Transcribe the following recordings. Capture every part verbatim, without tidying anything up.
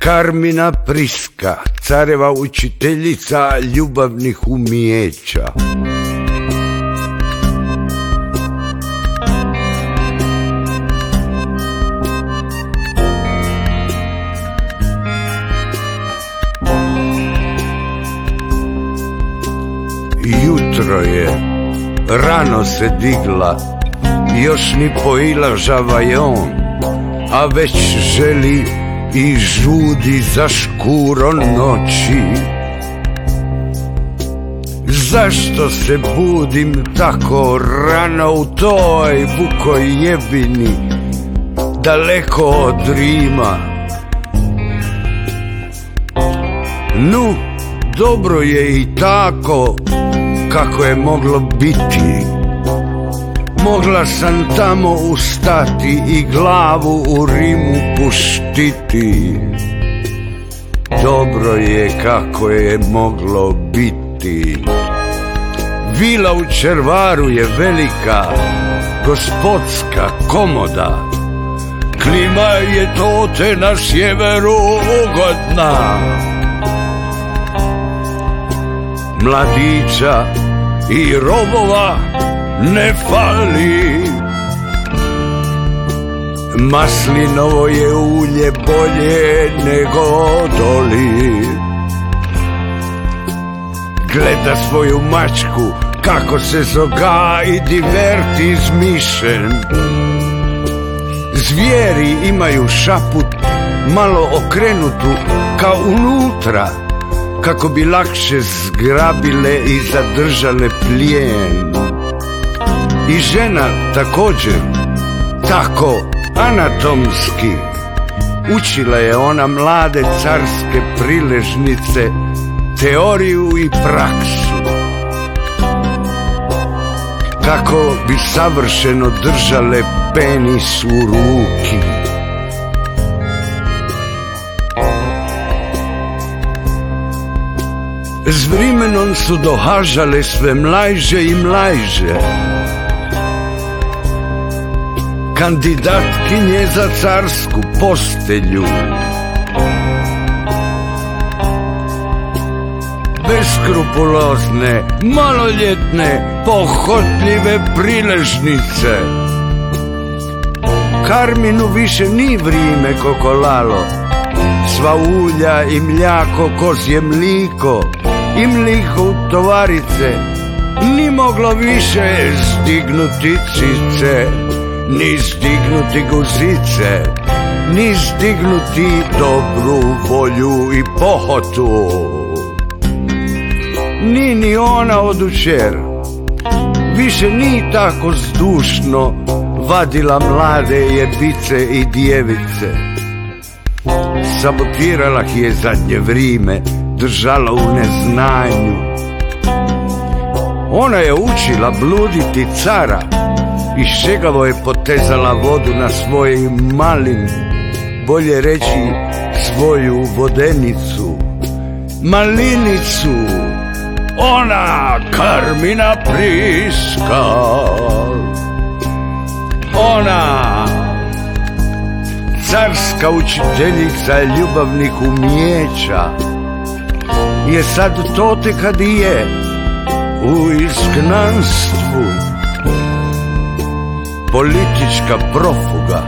Karmina Priska, careva učiteljica ljubavnih umijeća. Jutro je, rano se digla, još ni pojila žavajon, a već želi i žudi za škurom noći. Zašto se budim tako rano u toj vukoj jebini, daleko od Rima? Nu, dobro je i tako kako je moglo biti. Mogla sam tamo ustati i glavu u Rimu puštiti. Dobro je kako je moglo biti. Vila u Červaru je velika, gospodska, komoda. Klima je to te na sjeveru ugodna. Mladića i robova ne fali. Maslinovo je ulje bolje nego doli. Gleda svoju mačku kako se zoga i diverti izmišljen. Zvijeri imaju šaput malo okrenutu kao unutra, kako bi lakše zgrabile i zadržale plijen. I žena također, tako anatomski, učila je ona mlade carske priležnice teoriju i praksu, kako bi savršeno držale penis u ruki. S vremenom su dohažale sve mlajže i mlajže, kandidatkinje za carsku postelju. Beskrupulozne, maloljetne, pohotljive priležnice. Karminu više ni vrime kokolalo, sva ulja i mljako, kozje mliko i mliko u tovarice, ni moglo više zdignuti cice, ni zdignuti guzice, ni zdignuti dobru volju i pohotu. Ni ni ona od jučer više ni tako zdušno vadila mlade jebice i djevice. Sabotirala ih je zadnje vrime, držala u neznanju. Ona je učila bluditi cara i šegavo je potezala vodu na svojim malim, bolje reći svoju vodenicu, malinicu. Ona Karmina Priska, ona carska učiteljica ljubavnih umijeća, je sad tote kad je u izgnanstvu, politička profuga.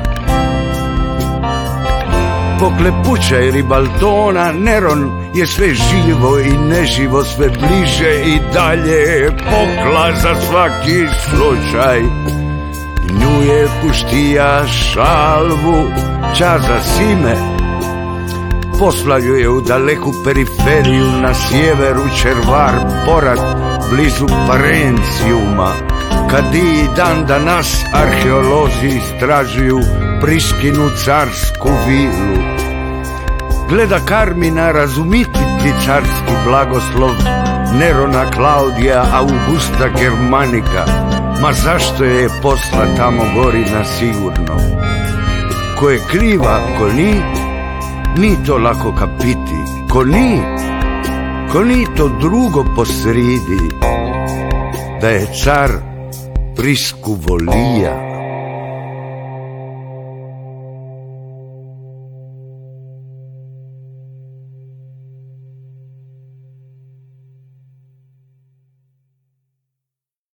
Poklepuća i Ribaldona, Neron je sve živo i neživo, sve bliže i dalje pokla za svaki slučaj. Nju je puštija šalvu, čaza Sime, poslaju je u daleku periferiju na sjeveru Červar, Porat, blizu Parencijuma, kad i dan danas arheolozi istražuju Priskinu carsku vilu. Gleda Karmina razumiti carski blagoslov Nerona Klaudija Augusta Germanika, ma zašto je posla tamo gori na sigurno? Ko je kriva, ko ni, ni to lako kapiti. Ko ni, ko ni to drugo posridi, da je car Prisku volija.